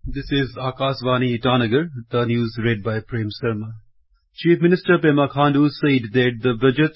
This is Akashvani Itanagar, the news read by Prem Sharma. Chief Minister Pema Khandu said that the budget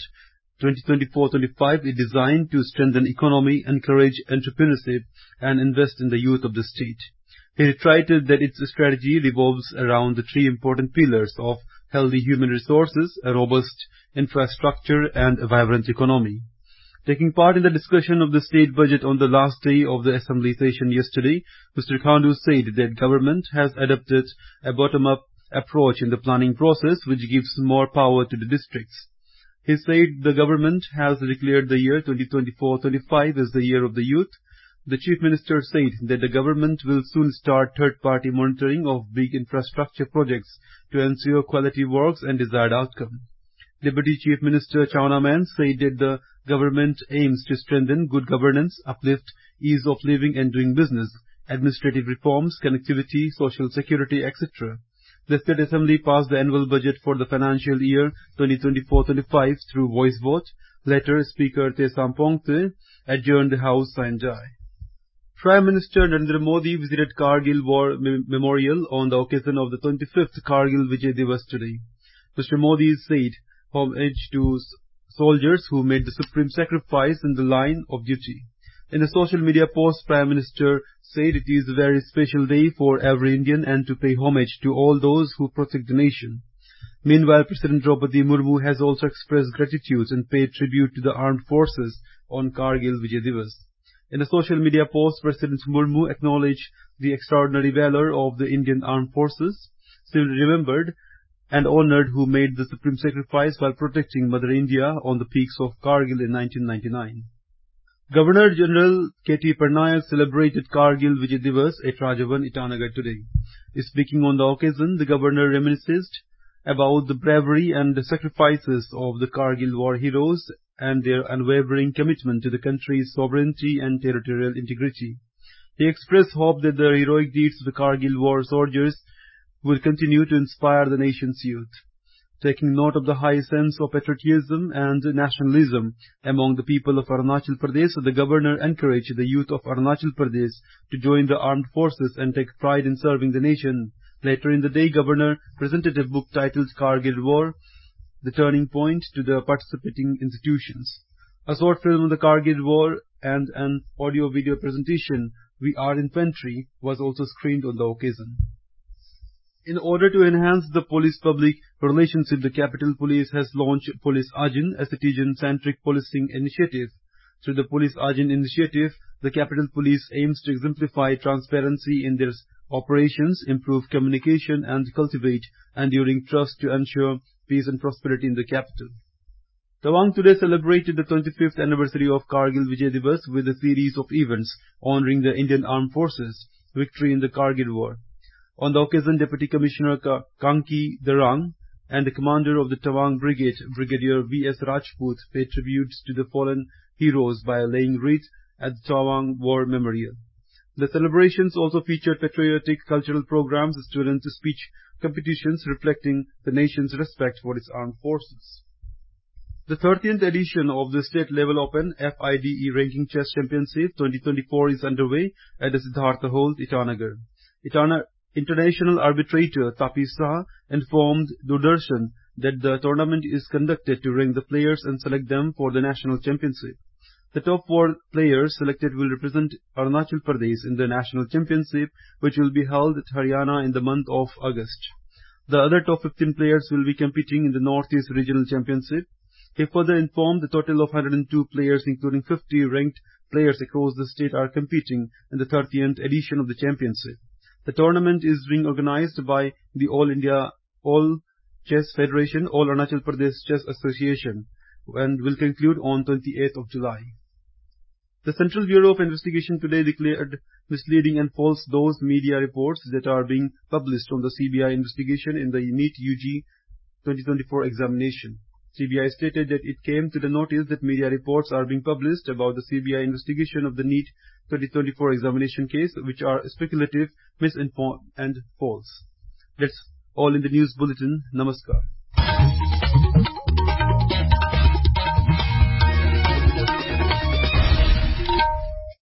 2024-25 is designed to strengthen economy, encourage entrepreneurship and invest in the youth of the state. He reiterated that its strategy revolves around the three important pillars of healthy human resources, a robust infrastructure and a vibrant economy. Taking part in the discussion of the state budget on the last day of the assembly session yesterday, Mr. Khandu said that government has adopted a bottom-up approach in the planning process which gives more power to the districts. He said the government has declared the year 2024-25 as the year of the youth. The Chief Minister said that the government will soon start third-party monitoring of big infrastructure projects to ensure quality works and desired outcome. Deputy Chief Minister Chawna Man said that the government aims to strengthen good governance, uplift ease of living and doing business, administrative reforms, connectivity, social security, etc. The State Assembly passed the annual budget for the financial year 2024-25 through voice vote. Later, Speaker Tesam Pongte adjourned the House and died. Prime Minister Narendra Modi visited Kargil War Memorial on the occasion of the 25th Kargil Vijay Divas today. Mr. Modi said homage to soldiers who made the supreme sacrifice in the line of duty. In a social media post, Prime Minister said it is a very special day for every Indian and to pay homage to all those who protect the nation. Meanwhile, President Draupadi Murmu has also expressed gratitude and paid tribute to the armed forces on Kargil Vijay Divas. In a social media post, President Murmu acknowledged the extraordinary valor of the Indian armed forces, still remembered and honored who made the supreme sacrifice while protecting Mother India on the peaks of Kargil in 1999. Governor General K.T. Parnaya celebrated Kargil Vijay Divas at Rajbhavan, Itanagar today. Speaking on the occasion, the governor reminisced about the bravery and the sacrifices of the Kargil war heroes and their unwavering commitment to the country's sovereignty and territorial integrity. He expressed hope that the heroic deeds of the Kargil war soldiers will continue to inspire the nation's youth. Taking note of the high sense of patriotism and nationalism among the people of Arunachal Pradesh, the governor encouraged the youth of Arunachal Pradesh to join the armed forces and take pride in serving the nation. Later in the day, governor presented a book titled Kargil War, The Turning Point, to the participating institutions. A short film on the Kargil War and an audio-video presentation, We Are Infantry, was also screened on the occasion. In order to enhance the police-public relationship, the Capital Police has launched Police Ajin, a citizen-centric policing initiative. Through the Police Ajin initiative, the Capital Police aims to exemplify transparency in their operations, improve communication and cultivate enduring trust to ensure peace and prosperity in the capital. Tawang today celebrated the 25th anniversary of Kargil Vijay Divas with a series of events honoring the Indian Armed Forces' victory in the Kargil War. On the occasion, Deputy Commissioner Kanki Darang and the commander of the Tawang Brigade, Brigadier V.S. Rajput, paid tributes to the fallen heroes by laying wreaths at the Tawang War Memorial. The celebrations also featured patriotic cultural programs, student speech competitions reflecting the nation's respect for its armed forces. The 13th edition of the state-level Open FIDE Ranking Chess Championship 2024 is underway at the Siddhartha Hall, Itanagar. International arbitrator Tapi Shah informed Doordarshan that the tournament is conducted to rank the players and select them for the national championship. The top 4 players selected will represent Arunachal Pradesh in the national championship, which will be held at Haryana in the month of August. The other top 15 players will be competing in the Northeast Regional Championship. He further informed the total of 102 players, including 50 ranked players across the state, are competing in the 30th edition of the championship. The tournament is being organized by the All India All Chess Federation, All Arunachal Pradesh Chess Association, and will conclude on 28th of July. The Central Bureau of Investigation today declared misleading and false those media reports that are being published on the CBI investigation in the NEET UG 2024 examination. CBI stated that it came to the notice that media reports are being published about the CBI investigation of the NEET 2024 examination case, which are speculative, misinformed and false. That's all in the news bulletin. Namaskar.